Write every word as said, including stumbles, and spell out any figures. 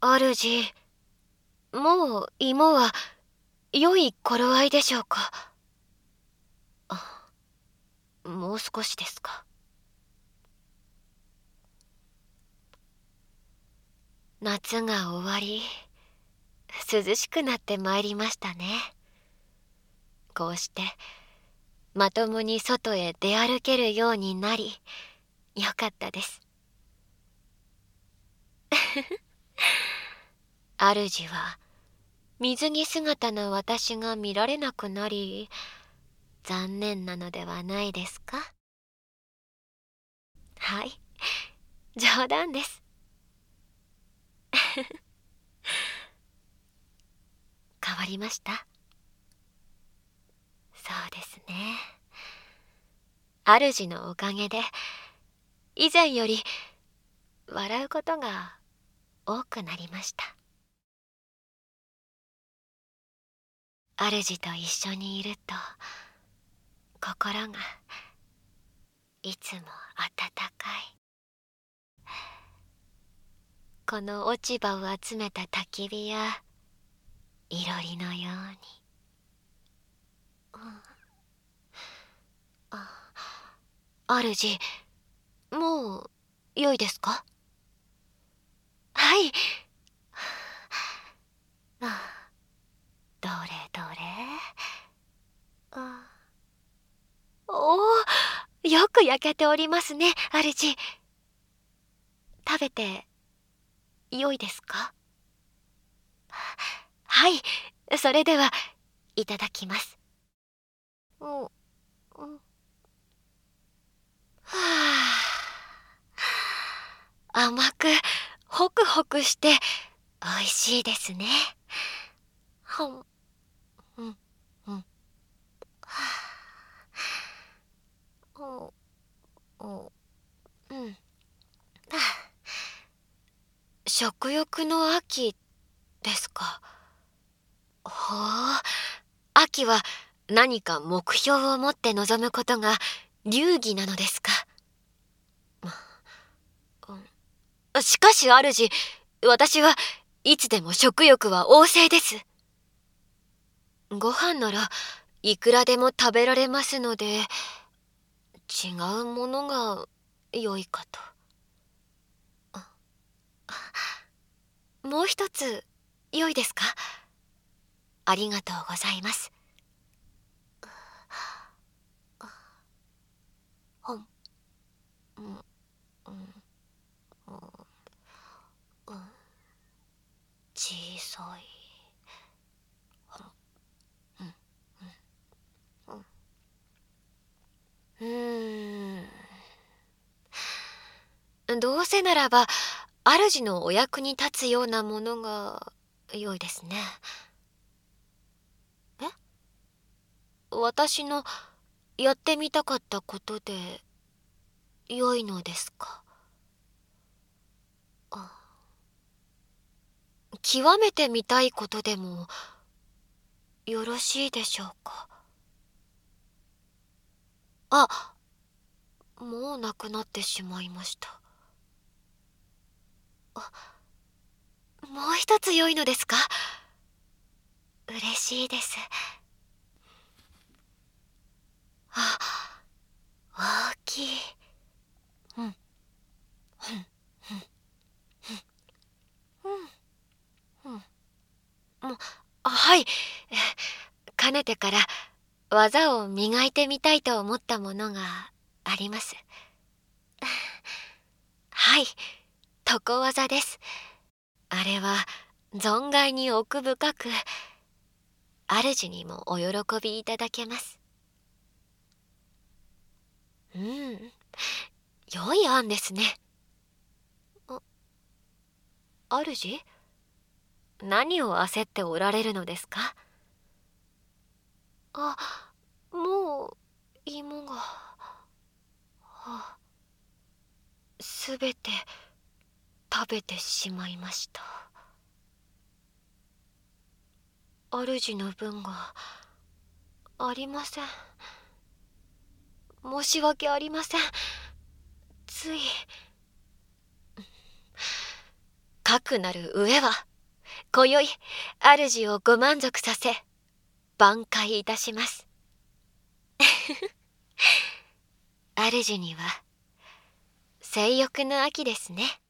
主、もう芋は良い頃合いでしょうか。あ、もう少しですか。夏が終わり、涼しくなってまいりましたね。こうしてまともに外へ出歩けるようになり、よかったです。主は水着姿の私が見られなくなり、残念なのではないですか？はい、冗談です。変わりました？そうですね。主のおかげで以前より笑うことが多くなりました。主と一緒にいると心がいつも温かい。この落ち葉を集めた焚き火やいろりのように、うん、あ、主、もう良いですか？はい。あ、どれどれ。あ、おお、よく焼けておりますね、主。食べて良いですか？はい、それではいただきます。うん、うん、はあ、甘くホクホクしておいしいですね。ほん、うん、うん、はあ、お、お、うん、はあ、食欲の秋ですか。ほう、秋は何か目標を持って臨むことが流儀なのですか。うん、しかし主、私はいつでも食欲は旺盛です。ご飯ならいくらでも食べられますので、違うものが良いかと。あ、もう一つ良いですか？ありがとうございます。ほん、うん、うん、うん、うん、小さい。ほん、うん、うん、うーん。どうせならば主のお役に立つようなものが良いですね。え？私のやってみたかったことで良いのですか？あ、極めてみたいことでもよろしいでしょうか？あ、もうなくなってしまいました。あ、もう一つ良いのですか？嬉しいです。あ、大きい。うん、うん、うん、うん、うん。もう、あ、はい。かねてから技を磨いてみたいと思ったものがあります。はい、床技です。あれは存外に奥深く、主にもお喜びいただけます。うん、良い案ですね。あ、主？何を焦っておられるのですか？あ、もう芋が、あ、すべて食べてしまいました。主の分がありません。申し訳ありません。ついかくなる上は、今宵主をご満足させ挽回いたします。主には性欲の秋ですね。